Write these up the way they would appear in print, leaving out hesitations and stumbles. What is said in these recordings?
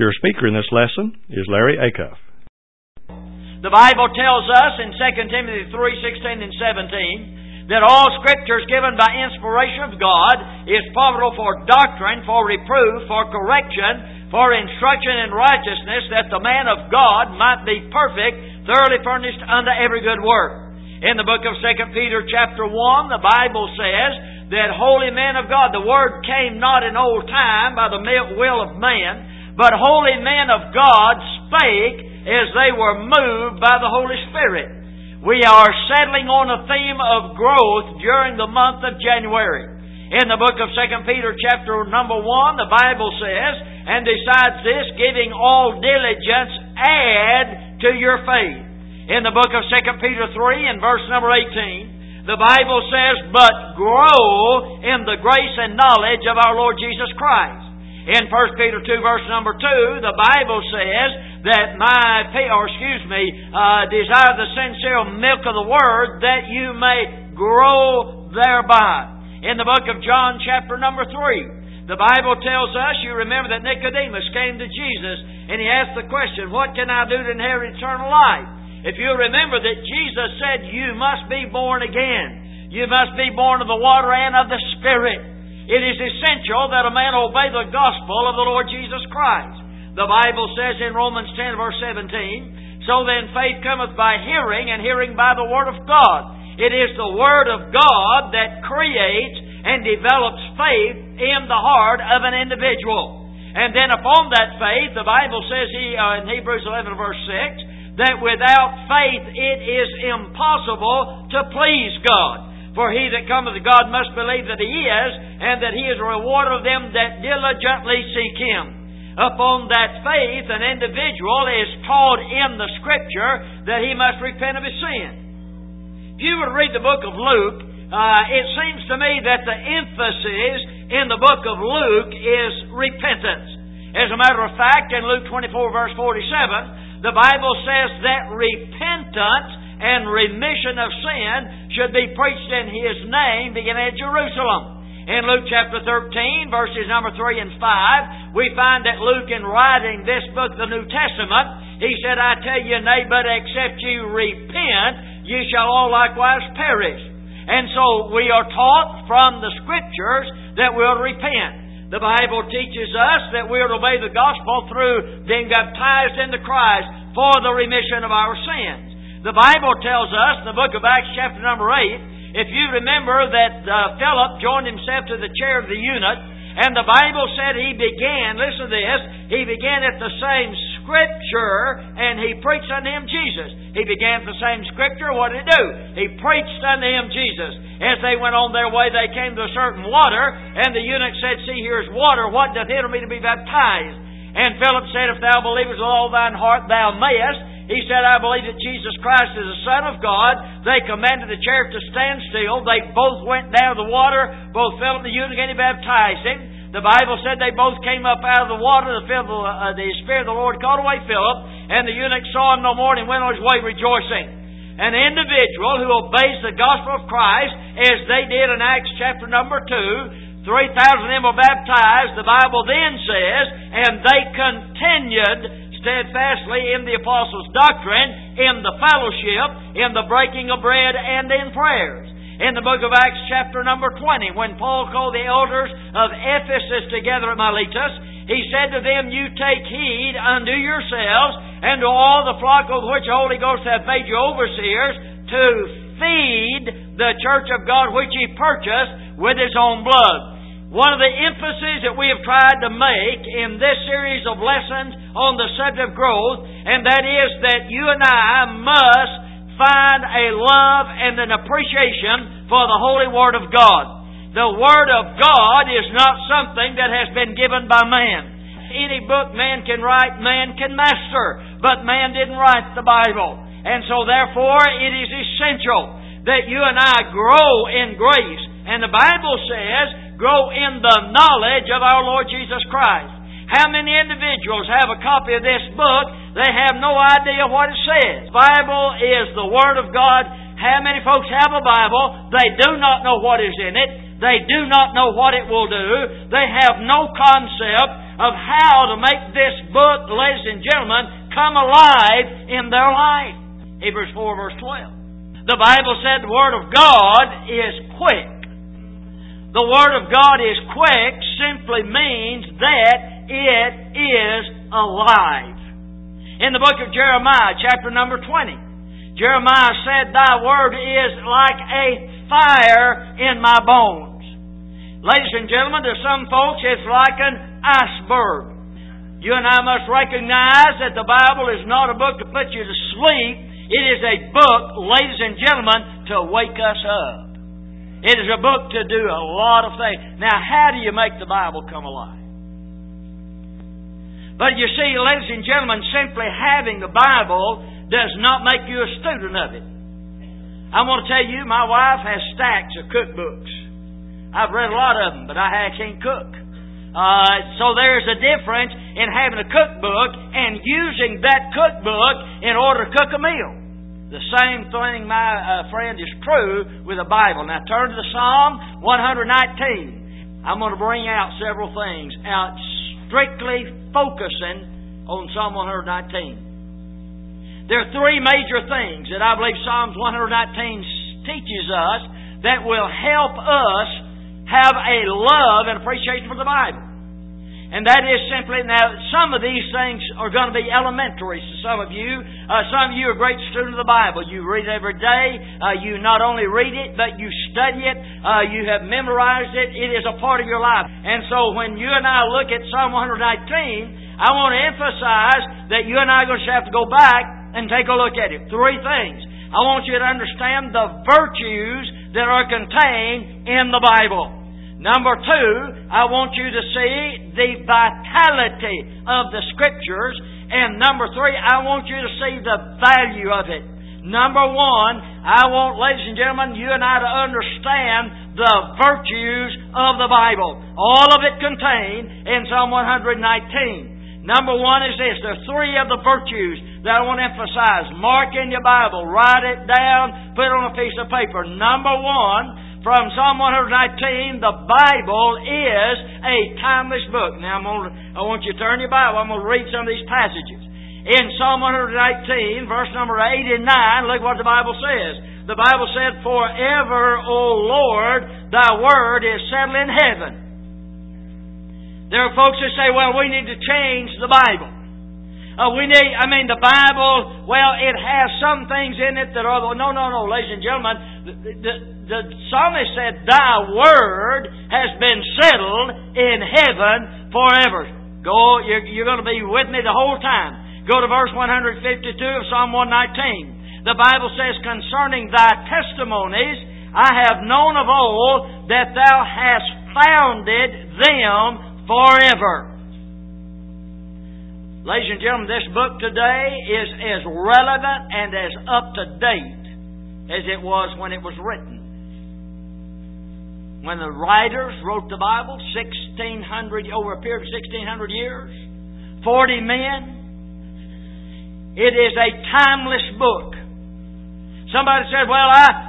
Your speaker in this lesson is Larry Acuff. The Bible tells us in 2 Timothy 3:16 and 17 that all Scripture is given by inspiration of God, is profitable for doctrine, for reproof, for correction, for instruction in righteousness, that the man of God might be perfect, thoroughly furnished unto every good work. In the book of 2 Peter chapter 1, the Bible says that holy men of God, the Word came not in old time by the will of man, but holy men of God spake as they were moved by the Holy Spirit. We are settling on a theme of growth during the month of January. In the book of 2 Peter chapter number 1, the Bible says, and besides this, giving all diligence, add to your faith. In the book of 2 Peter 3 and verse number 18, the Bible says, but grow in the grace and knowledge of our Lord Jesus Christ. In 1 Peter 2 verse number 2, the Bible says that desire the sincere milk of the Word that you may grow thereby. In the book of John chapter number 3, the Bible tells us, you remember that Nicodemus came to Jesus and he asked the question, what can I do to inherit eternal life? If you remember that Jesus said, you must be born again. You must be born of the water and of the Spirit. It is essential that a man obey the gospel of the Lord Jesus Christ. The Bible says in Romans 10 verse 17, so then faith cometh by hearing, and hearing by the Word of God. It is the Word of God that creates and develops faith in the heart of an individual. And then upon that faith, the Bible says in Hebrews 11 verse 6, that without faith it is impossible to please God. For he that cometh to God must believe that He is, and that He is a rewarder of them that diligently seek Him. Upon that faith, an individual is taught in the Scripture that he must repent of his sin. If you were to read the book of Luke, it seems to me that the emphasis in the book of Luke is repentance. As a matter of fact, in Luke 24 verse 47, the Bible says that repentance and remission of sin should be preached in His name, beginning at Jerusalem. In Luke chapter 13, verses number 3 and 5, we find that Luke, in writing this book, the New Testament, he said, I tell you, nay, but except you repent, ye shall all likewise perish. And so we are taught from the Scriptures that we'll repent. The Bible teaches us that we are to obey the gospel through being baptized into Christ for the remission of our sins. The Bible tells us in the book of Acts chapter number 8, if you remember that Philip joined himself to the chair of the eunuch, and the Bible said he began, listen to this, he began at the same Scripture and he preached unto him Jesus. He began at the same Scripture, what did he do? He preached unto him Jesus. As they went on their way, they came to a certain water, and the eunuch said, see, here is water, what doth hinder me to be baptized? And Philip said, if thou believest with all thine heart, thou mayest. He said, I believe that Jesus Christ is the Son of God. They commanded the chariot to stand still. They both went down to the water, both Philip and the eunuch, and he baptized him. The Bible said they both came up out of the water. The Spirit of the Lord called away Philip, and the eunuch saw him no more, and he went on his way rejoicing. An individual who obeys the gospel of Christ, as they did in Acts chapter number 2, 3,000 of them were baptized. The Bible then says, and they continued steadfastly in the apostles' doctrine, in the fellowship, in the breaking of bread, and in prayers. In the book of Acts chapter number 20, when Paul called the elders of Ephesus together at Miletus, he said to them, you take heed unto yourselves and to all the flock of which the Holy Ghost hath made you overseers, to feed the church of God which He purchased with His own blood. One of the emphases that we have tried to make in this series of lessons on the subject of growth, and that is that you and I must find a love and an appreciation for the Holy Word of God. The Word of God is not something that has been given by man. Any book man can write, man can master, but man didn't write the Bible. And so therefore it is essential that you and I grow in grace. And the Bible says, grow in the knowledge of our Lord Jesus Christ. How many individuals have a copy of this book? They have no idea what it says. The Bible is the Word of God. How many folks have a Bible? They do not know what is in it. They do not know what it will do. They have no concept of how to make this book, ladies and gentlemen, come alive in their life. Hebrews 4 verse 12. The Bible said the Word of God is quick. The Word of God is quick simply means that it is alive. In the book of Jeremiah, chapter number 20, Jeremiah said, Thy Word is like a fire in my bones. Ladies and gentlemen, to some folks it's like an iceberg. You and I must recognize that the Bible is not a book to put you to sleep. It is a book, ladies and gentlemen, to wake us up. It is a book to do a lot of things. Now, how do you make the Bible come alive? But you see, ladies and gentlemen, simply having the Bible does not make you a student of it. I want to tell you, my wife has stacks of cookbooks. I've read a lot of them, but I can't cook. So there's a difference in having a cookbook and using that cookbook in order to cook a meal. The same thing, my friend, is true with the Bible. Now turn to the Psalm 119. I'm going to bring out several things out strictly focusing on Psalm 119. There are three major things that I believe Psalms 119 teaches us that will help us have a love and appreciation for the Bible. And that is simply, now some of these things are going to be elementary to some of you. Some of you are great students of the Bible. You read it every day. You not only read it, but you study it. You have memorized it. It is a part of your life. And so when you and I look at Psalm 119, I want to emphasize that you and I are going to have to go back and take a look at it. Three things. I want you to understand the virtues that are contained in the Bible. Number two, I want you to see the vitality of the Scriptures. And number three, I want you to see the value of it. Number one, I want, ladies and gentlemen, you and I to understand the virtues of the Bible. All of it contained in Psalm 119. Number one is this. There are three of the virtues that I want to emphasize. Mark in your Bible. Write it down. Put it on a piece of paper. Number one, from Psalm 119, the Bible is a timeless book. Now, I want you to turn your Bible. I'm going to read some of these passages. In Psalm 119, verse number 8 and 9, look what the Bible says. The Bible said, Forever, O Lord, Thy Word is settled in heaven. There are folks who say, well, we need to change the Bible. The Bible, well, it has some things in it that are... No, ladies and gentlemen. The psalmist said, Thy Word has been settled in heaven forever. You're going to be with me the whole time. Go to verse 152 of Psalm 119. The Bible says, Concerning Thy testimonies, I have known of old that Thou hast founded them forever. Ladies and gentlemen, this book today is as relevant and as up to date as it was when it was written. When the writers wrote the Bible, over a period of 1,600 years, 40 men, it is a timeless book. Somebody said, well,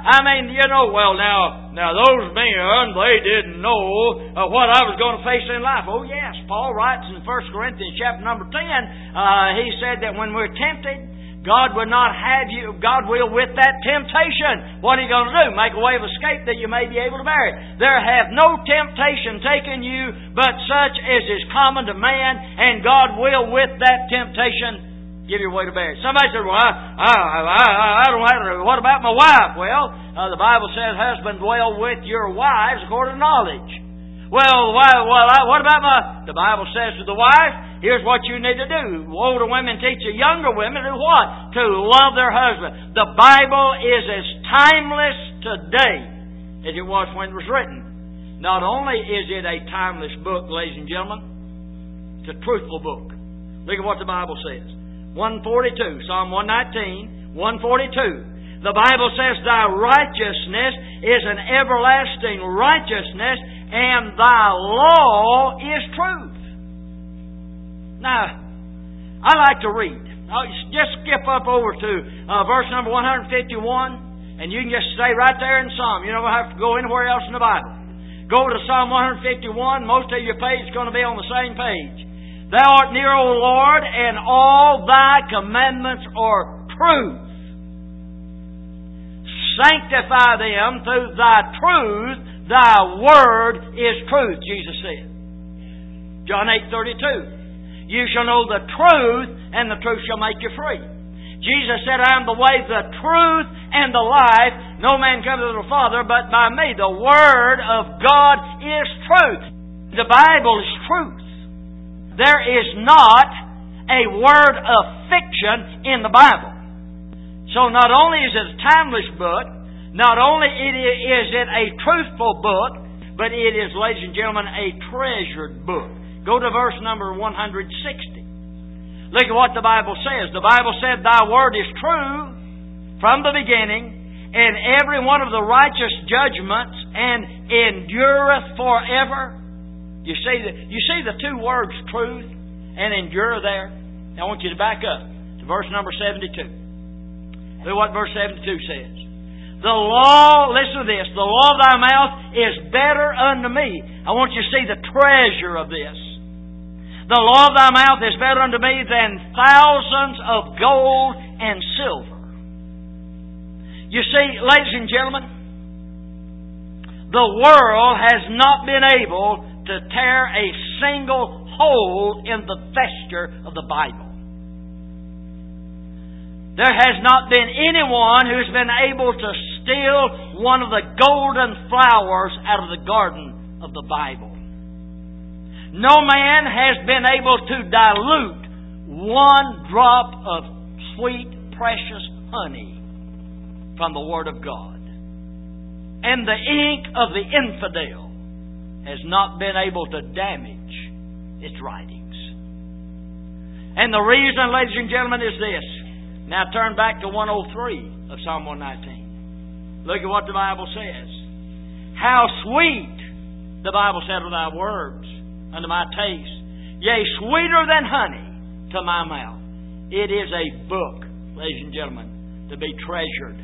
now those men, they didn't know what I was going to face in life. Oh yes, Paul writes in 1 Corinthians chapter number 10, he said that when we're tempted, God will with that temptation. What are you going to do? Make a way of escape that you may be able to bear it. There hath no temptation taken you, but such as is common to man, and God will with that temptation give you a way to bear it. Somebody said, well, I don't have to. What about my wife? Well, the Bible says, husband, dwell with your wives according to knowledge. Well, what about the Bible says to the wife, here's what you need to do. Older women teach the younger women to what? To love their husband. The Bible is as timeless today as it was when it was written. Not only is it a timeless book, ladies and gentlemen, it's a truthful book. Look at what the Bible says. 142, Psalm 119, 142. The Bible says, Thy righteousness is an everlasting righteousness, and Thy law is truth. Now, I like to read. I'll just skip up over to verse number 151, and you can just stay right there in Psalm. You don't have to go anywhere else in the Bible. Go to Psalm 151. Most of your page is going to be on the same page. Thou art near, O Lord, and all Thy commandments are truth. Sanctify them through Thy truth. Thy word is truth, Jesus said. John 8:32. You shall know the truth, and the truth shall make you free. Jesus said, I am the way, the truth, and the life. No man comes to the Father but by me. The Word of God is truth. The Bible is truth. There is not a word of fiction in the Bible. So not only is it a timeless book, not only is it a truthful book, but it is, ladies and gentlemen, a treasured book. Go to verse number 160. Look at what the Bible says. The Bible said, Thy word is true from the beginning, and every one of the righteous judgments, and endureth forever. You see the two words, truth and endure there? Now I want you to back up to verse number 72. Look at what verse 72 says. The law, listen to this, the law of thy mouth is better unto me. I want you to see the treasure of this. The law of thy mouth is better unto me than thousands of gold and silver. You see, ladies and gentlemen, the world has not been able to tear a single hole in the vesture of the Bible. There has not been anyone who's been able to steal one of the golden flowers out of the garden of the Bible. No man has been able to dilute one drop of sweet, precious honey from the Word of God. And the ink of the infidel has not been able to damage its writings. And the reason, ladies and gentlemen, is this. Now turn back to 103 of Psalm 119. Look at what the Bible says. How sweet, the Bible said, are thy words unto my taste. Yea, sweeter than honey to my mouth. It is a book, ladies and gentlemen, to be treasured.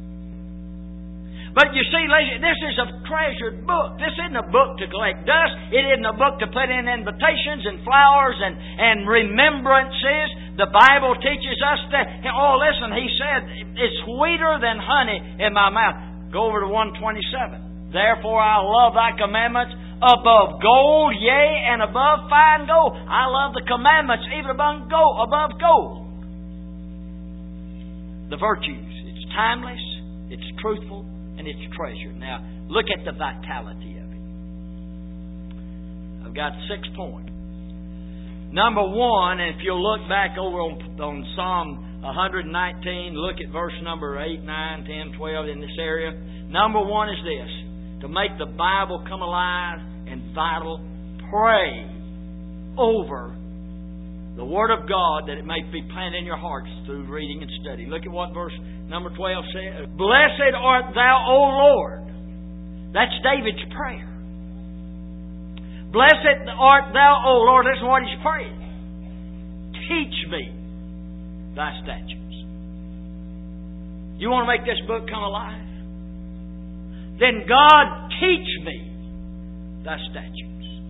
But you see, ladies, this is a treasured book. This isn't a book to collect dust. It isn't a book to put in invitations and flowers and remembrances. The Bible teaches us that, oh, listen, he said, it's sweeter than honey in my mouth. Go over to 127. Therefore I love thy commandments above gold, yea, and above fine gold. I love the commandments even above gold. The virtues. It's timeless, it's truthful, and it's treasured. Now, look at the vitality of it. I've got 6 points. Number 1, and if you'll look back over on Psalm 119, look at verse number 8, 9, 10, 12 in this area. Number 1 is this. To make the Bible come alive and vital, pray over the Word of God that it may be planted in your hearts through reading and study. Look at what verse number 12 says. Blessed art thou, O Lord. That's David's prayer. Blessed art thou, O Lord. Listen to what he's praying. Teach me thy statutes. You want to make this book come alive? Then God, teach me thy statutes.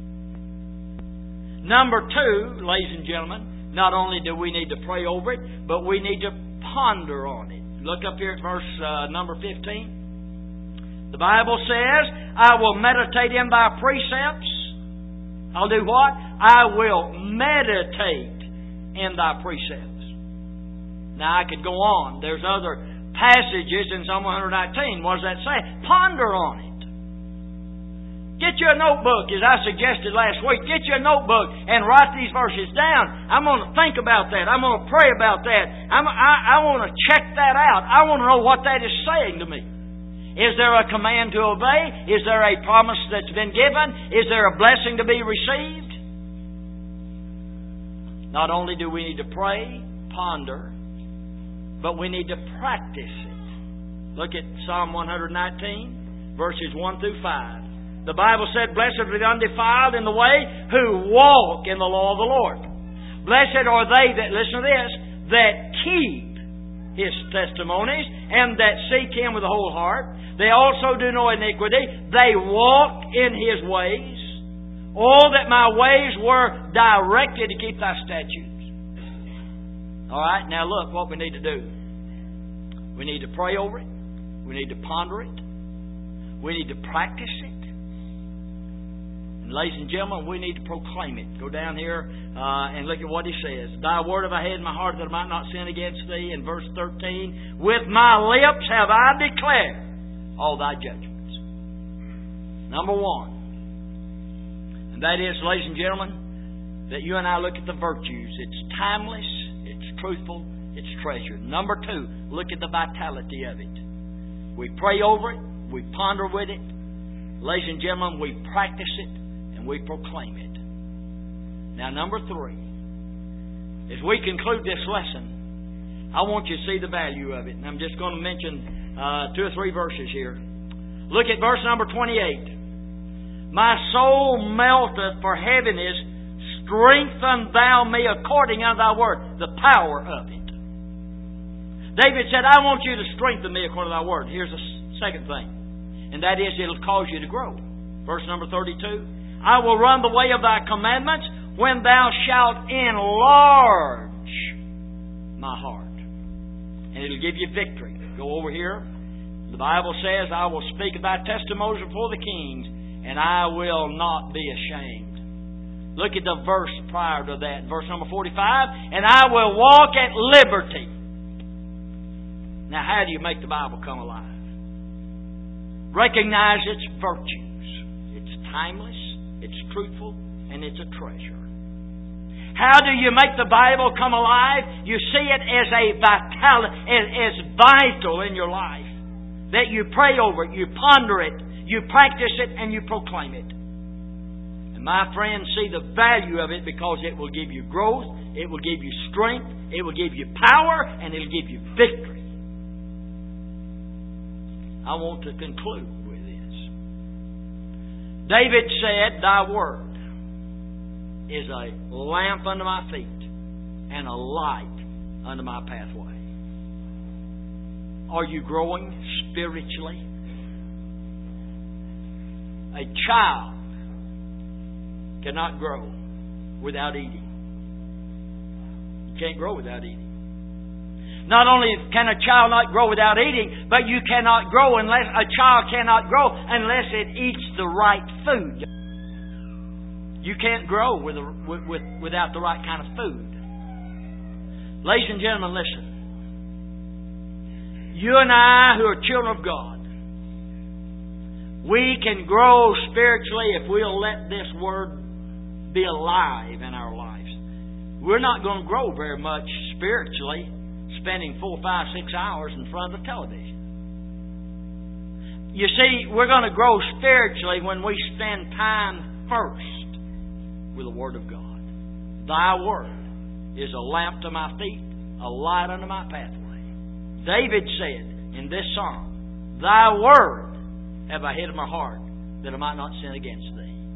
Number 2, ladies and gentlemen, not only do we need to pray over it, but we need to ponder on it. Look up here at verse number 15. The Bible says, I will meditate in thy precepts. I'll do what? I will meditate in thy precepts. Now I could go on. There's other passages in Psalm 119. What does that say? Ponder on it. Get you a notebook, as I suggested last week. Get you a notebook and write these verses down. I'm going to think about that. I'm going to pray about that. I want to check that out. I want to know what that is saying to me. Is there a command to obey? Is there a promise that's been given? Is there a blessing to be received? Not only do we need to pray, ponder, but we need to practice it. Look at Psalm 119, verses 1 through 5. The Bible said, Blessed are the undefiled in the way who walk in the law of the Lord. Blessed are they that, listen to this, that keep His testimonies and that seek Him with the whole heart. They also do no iniquity. They walk in His ways. Oh, that my ways were directed to keep Thy statutes. All right, now look what we need to do. We need to pray over it. We need to ponder it. We need to practice it. And ladies and gentlemen, we need to proclaim it. Go down here and look at what he says. Thy word have I hid in my heart that I might not sin against Thee. In verse 13, with my lips have I declared all Thy judgments. Number one. And that is, ladies and gentlemen, that you and I look at the virtues. It's timeless, it's truthful, it's treasured. Number two, look at the vitality of it. We pray over it, we ponder with it. Ladies and gentlemen, we practice it and we proclaim it. Now, number three, as we conclude this lesson, I want you to see the value of it. And I'm just going to mention 2 or 3 verses here. Look at verse number 28. My soul melteth for heaviness, strengthen thou me according unto thy word. The power of it. David said, I want you to strengthen me according to thy word. Here's the second thing, and that is it'll cause you to grow. Verse number 32. I will run the way of thy commandments when thou shalt enlarge my heart. And it'll give you victory. Go over here. The Bible says, I will speak of thy testimonies before the kings, and I will not be ashamed. Look at the verse prior to that. Verse number 45. And I will walk at liberty. Now, how do you make the Bible come alive? Recognize its virtues. It's timeless, it's truthful, and it's a treasure. How do you make the Bible come alive? You see it as as vital in your life. That you pray over it, you ponder it, you practice it, and you proclaim it. And my friends, see the value of it because it will give you growth, it will give you strength, it will give you power, and it will give you victory. I want to conclude with this. David said, Thy word is a lamp unto my feet and a light unto my pathway. Are you growing spiritually? A child cannot grow without eating. You can't grow without eating. Not only can a child not grow without eating, but you cannot grow unless a child cannot grow unless it eats the right food. You can't grow without the right kind of food. Ladies and gentlemen, listen. You and I, who are children of God, we can grow spiritually if we'll let this Word be alive in our lives. We're not going to grow very much spiritually spending 4, 5, 6 hours in front of the television. You see, we're going to grow spiritually when we spend time first with the Word of God. Thy Word is a lamp to my feet, a light unto my pathway. David said in this psalm, Thy Word have I hid in my heart that I might not sin against Thee.